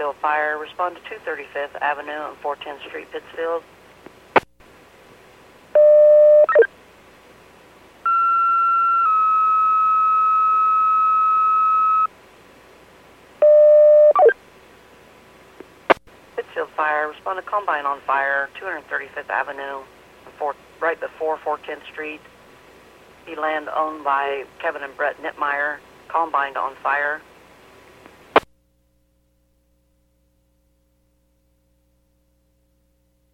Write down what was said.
Pittsfield Fire. Respond to 235th Avenue and 410th Street, Pittsfield. Pittsfield Fire. Respond to Combine on Fire, 235th Avenue, right before 410th Street. The land owned by Kevin and Brett Nittmeyer. Combine on fire.